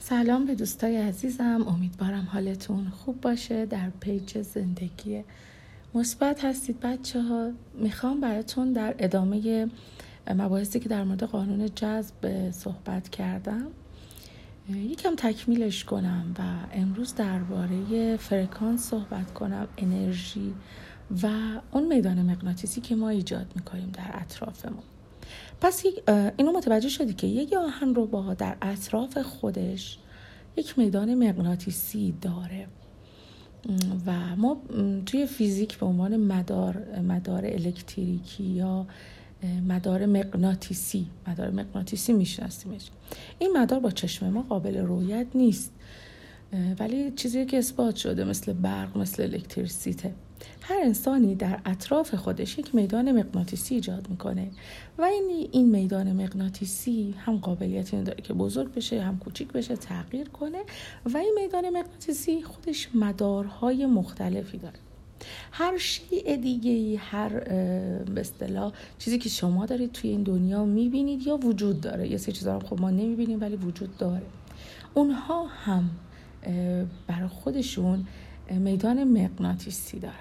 سلام به دوستای عزیزم، امیدوارم حالتون خوب باشه. در پیج زندگی مثبت هستید بچه ها. میخوام براتون در ادامه مباحثی که در مورد قانون جذب صحبت کردم یکم تکمیلش کنم و امروز درباره فرکانس صحبت کنم، انرژی و اون میدان مغناطیسی که ما ایجاد میکنیم در اطرافمون. پس اینو متوجه شدی که یک آهنربا در اطراف خودش یک میدان مغناطیسی داره و ما توی فیزیک به عنوان مدار الکتریکی یا مدار مغناطیسی میشناسیمش. این مدار با چشم ما قابل رؤیت نیست، ولی چیزی که اثبات شده مثل برق، مثل الکتریسیته. هر انسانی در اطراف خودش یک میدان مغناطیسی ایجاد میکنه و این میدان مغناطیسی هم قابلیت این داره که بزرگ بشه، هم کوچیک بشه، تغییر کنه و این میدان مغناطیسی خودش مدارهای مختلفی داره. هر شیء دیگه‌ای، هر به اصطلاح چیزی که شما دارید توی این دنیا میبینید یا وجود داره، یه سری چیزا خب ما نمیبینیم ولی وجود داره، اونها هم برای خودشون میدان مغناطیسی دارن.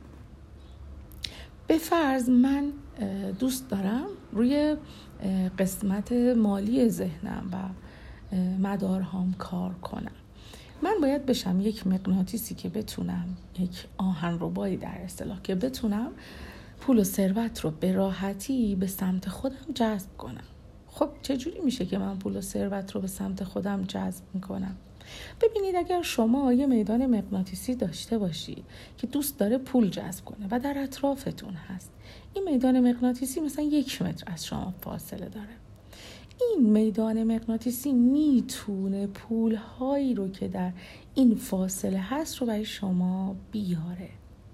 به فرض من دوست دارم روی قسمت مالی ذهنم و مدارهام کار کنم. من باید بشم یک مغناطیسی که بتونم، یک آهنربایی در اصطلاح که بتونم پول و ثروت رو به راحتی به سمت خودم جذب کنم. خب چجوری میشه که من پول و ثروت رو به سمت خودم جذب میکنم؟ ببینید، اگر شما یه میدان مغناطیسی داشته باشید که دوست داره پول جذب کنه و در اطرافتون هست، این میدان مغناطیسی مثلا 1 متر از شما فاصله داره، این میدان مغناطیسی میتونه پولهایی رو که در این فاصله هست رو برای شما بیاره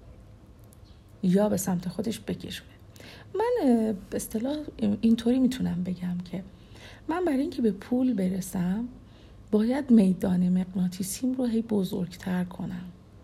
یا به سمت خودش بکشونه. من به اصطلاح اینطوری میتونم بگم که من برای اینکه به پول برسم باید میدان مغناطیسیم رو هی بزرگتر کنم.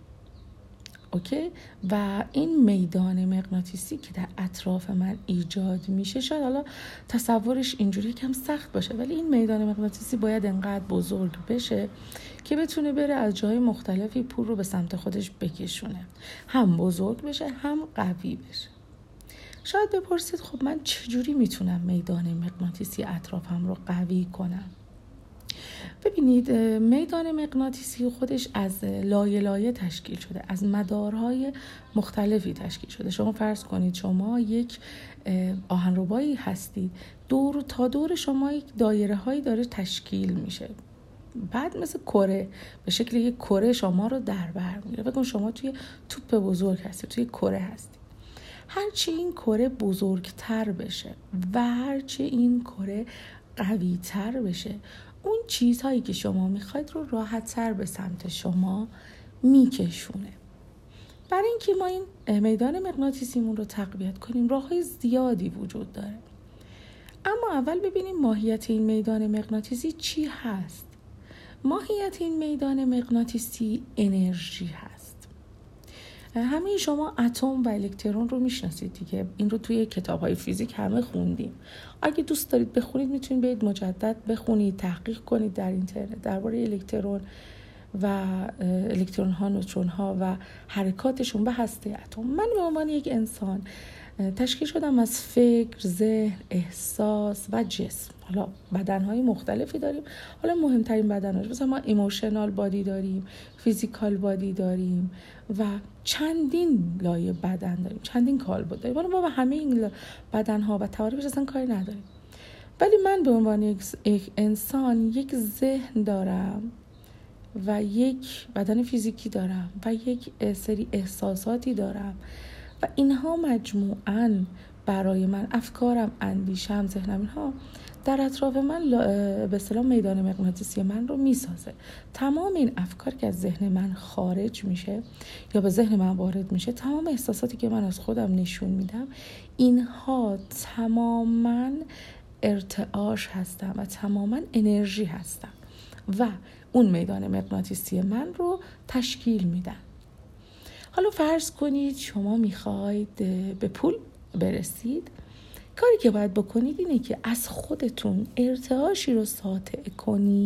اوکی؟ و این میدان مغناطیسی که در اطراف من ایجاد میشه، شاید حالا تصورش اینجوری کم سخت باشه، ولی این میدان مغناطیسی باید انقدر بزرگ بشه که بتونه بره از جای مختلفی پول رو به سمت خودش بکشونه، هم بزرگ بشه هم قوی بشه. شاید بپرسید خب من چجوری میتونم میدان مغناطیسی اطرافم رو قوی کنم؟ ببینید، میدان مغناطیسی خودش از لایه لایه تشکیل شده، از مدارهای مختلفی تشکیل شده. شما فرض کنید شما یک آهنربایی هستید، دور شما یک دایره هایی داره تشکیل میشه، بعد مثل کره، به شکل یک کره شما رو در بر میگیره. بگم شما توی توپ بزرگ هستید، توی کره هستید. هرچی این کره بزرگتر بشه و هرچی این کره قوی تر بشه، اون چیزهایی که شما میخواید رو راحت‌تر به سمت شما میکشونه. برای اینکه ما این میدان مغناطیسیمون رو تقویت کنیم راه‌های زیادی وجود داره، اما اول ببینیم ماهیت این میدان مغناطیسی چی هست. ماهیت این میدان مغناطیسی انرژی هست. همه شما اتم و الکترون رو میشناسید دیگه، این رو توی کتاب‌های فیزیک همه خوندیم. اگه دوست دارید بخونید میتونید برید مجدد بخونید، تحقیق کنید در اینترنت درباره الکترون و الکترون ها، نوترون ها و حرکاتشون به هسته اتم. من به عنوان یک انسان تشکیل شدم از فکر، ذهن، احساس و جسم. حالا بدنهای مختلفی داریم. حالا مهمترین بدنهاش مثلا ما ایموشنال بادی داریم، فیزیکال بادی داریم و چندین لایه بدن داریم، چندین کالبد داریم. حالا ما به همه این بدنها و تعاریفش اصلا کاری نداریم، ولی من به عنوان یک انسان یک ذهن دارم و یک بدن فیزیکی دارم و یک سری احساساتی دارم و اینها مجموعاً برای من، افکارم، اندیشم، ذهنم، اینها در اطراف من به اصطلاح میدان مغناطیسی من رو میسازه. تمام این افکار که از ذهن من خارج میشه یا به ذهن من وارد میشه، تمام احساساتی که من از خودم نشون میدم، اینها تماما ارتعاش هستن و تماما انرژی هستن و اون میدان مغناطیسی من رو تشکیل میدن. حالا فرض کنید شما میخواید به پول برسید. کاری که باید بکنید اینه که از خودتون ارتعاشی رو ساطع کنید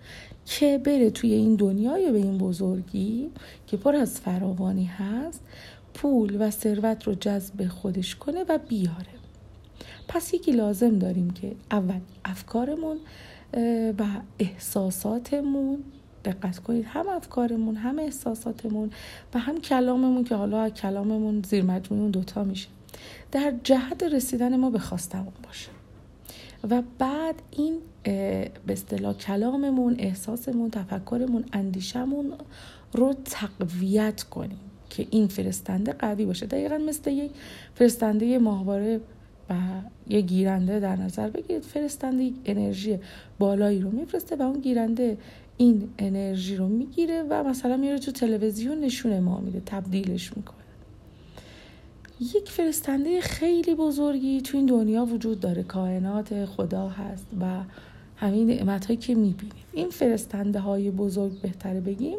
که بره توی این دنیای به این بزرگی که پر از فراوانی هست پول و ثروت رو جذب خودش کنه و بیاره. پس یکی لازم داریم که اول افکارمون و احساساتمون، دقت کنید، هم افکارمون هم احساساتمون و هم کلاممون که حالا کلاممون زیر مجموعه اون دوتا میشه، در جهت رسیدن ما به خواستمون باشه و بعد این به اصطلاح کلاممون، احساسمون، تفکرمون، اندیشمون رو تقویت کنیم که این فرستنده قوی باشه. دقیقاً مثل یک فرستنده ماهواره و یه گیرنده در نظر بگیرید. فرستنده یک انرژی بالایی رو میفرسته و اون گیرنده این انرژی رو میگیره و مثلا میاره تو تلویزیون نشون ما میده، تبدیلش میکنه. یک فرستنده خیلی بزرگی تو این دنیا وجود داره، کائنات، خدا هست و همین نعمتایی که میبینیم. این فرستنده های بزرگ بهتره بگیم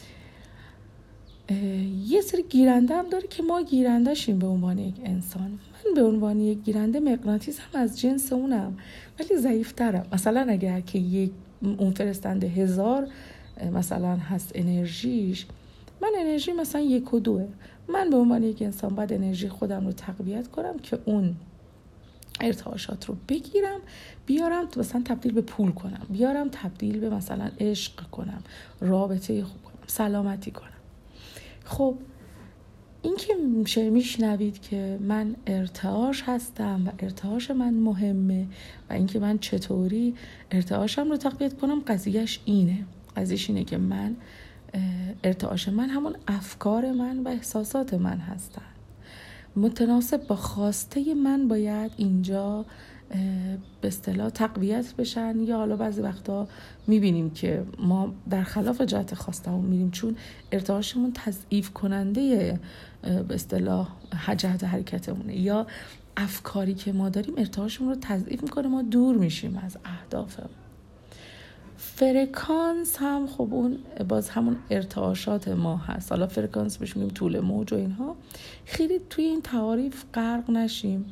یه سری گیرنده هم داره که ما گیرنده شیم به عنوان یک انسان. من به عنوان یک گیرنده مغناطیس هم از جنس اونم ولی ضعیف‌ترم. مثلا اگر که اون فرستنده 1000 مثلا هست انرژیش، من انرژی مثلا 1 و 2، من به عنوان یک انسان باید انرژی خودم رو تقویت کنم که اون ارتعاشات رو بگیرم بیارم مثلا تبدیل به پول کنم، بیارم تبدیل به مثلا عشق کنم، رابطه خوب کنم، سلامتی کنم. خب این که میشنوید که من ارتعاش هستم و ارتعاش من مهمه و اینکه من چطوری ارتعاشم رو تقویت کنم، قضیهش اینه که من ارتعاش من همون افکار من و احساسات من هستن، متناسب با خواسته من باید اینجا به اصطلاح تقویت بشن. یا حالا بعضی وقتا میبینیم که ما در خلاف جهت خواستمون میریم چون ارتعاشمون تضعیف کننده به اصطلاح جهت حرکتمونه، یا افکاری که ما داریم ارتعاشمون رو تضعیف میکنه، ما دور میشیم از اهدافمون. فرکانس هم خب اون باز همون ارتعاشات ما هست. حالا فرکانس بهش میگیم طول موج و اینها. خیلی توی این تعاریف غرق نشیم.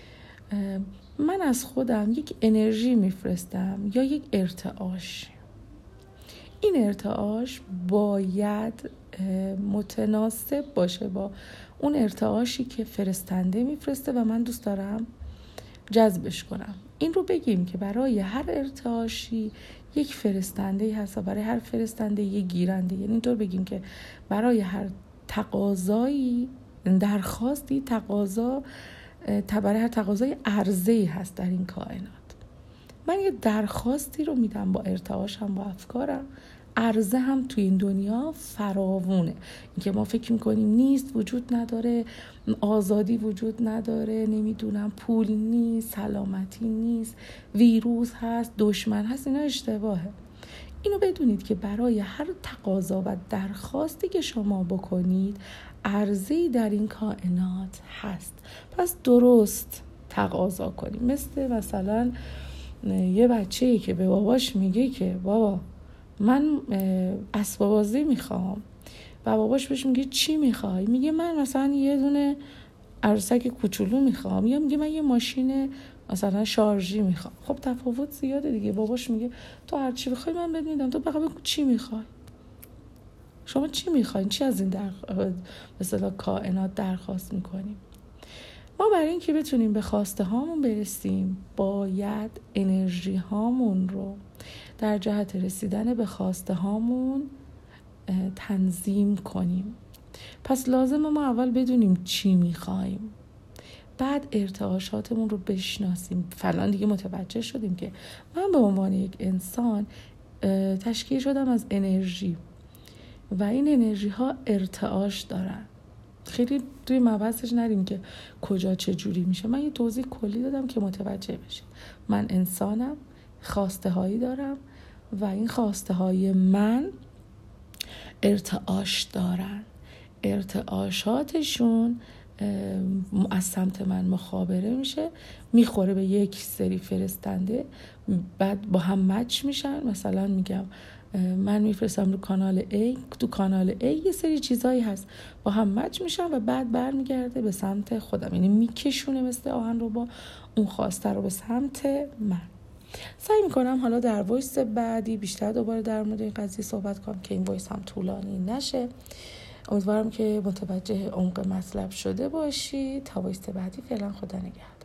من از خودم یک انرژی میفرستم یا یک ارتعاش. این ارتعاش باید متناسب باشه با اون ارتعاشی که فرستنده میفرسته و من دوست دارم جذبش کنم. این رو بگیم که برای هر ارتعاشی یک فرستنده هست و برای هر فرستنده یک گیرنده. یعنی اینطور بگیم که برای هر تقاضایی، درخواستی، برای هر تقاضای عرضه‌ای هست در این کائنات. من یه درخواستی رو میدم با ارتعاشم، با افکارم. عرضه هم توی این دنیا فراوونه. اینکه ما فکر میکنیم نیست، وجود نداره، آزادی وجود نداره، نمیدونم پول نیست، سلامتی نیست، ویروس هست، دشمن هست، اینا اشتباهه. اینو بدونید که برای هر تقاضا و درخواستی که شما بکنید عرضه‌ای در این کائنات هست. پس درست تقاضا کنید. مثلا یه بچه‌ای که به باباش میگه که بابا من اسباب بازی میخوام و باباش بهش میگه چی میخوای؟ میگه من مثلا یه دونه عروسک کوچولو میخوام، یا میگه من یه ماشین مثلا شارژی میخوام. خب تفاوت زیاده دیگه. باباش میگه تو هر چی بخوای من بهت میدم، تو فقط بگو چی میخوای. شما چی میخواین؟ چی از این مثلا کائنات درخواست میکنیم؟ ما برای اینکه بتونیم به خواسته هامون برسیم باید انرژی هامون رو در جهت رسیدن به خواسته هامون تنظیم کنیم. پس لازمه ما اول بدونیم چی میخوایم، بعد ارتعاشاتمون رو بشناسیم. فلان دیگه متوجه شدیم که من به عنوان یک انسان تشکیل شدم از انرژی و این انرژی ها ارتعاش دارن. خیلی توی مبحثش نریم که کجا چه جوری میشه. من یه توضیح کلی دادم که متوجه بشید. من انسانم، خواسته هایی دارم و این خواسته های من ارتعاش دارن. ارتعاشاتشون از سمت من مخابره میشه، میخوره به یک سری فرستنده، بعد با هم مچ میشن. مثلا میگم من میفرستم رو کانال A، تو کانال A یه سری چیزایی هست با هم مچ میشن و بعد برمیگرده به سمت خودم. یعنی میکشونه مثل آهن رو با اون خواسته رو به سمت من. سعی میکنم حالا در وایس بعدی بیشتر دوباره در مورد این قضیه صحبت کنم که این وایس هم طولانی نشه. امیدوارم که متوجه عمق مطلب شده باشی. تا وایس بعدی فعلا خدا نگهدار.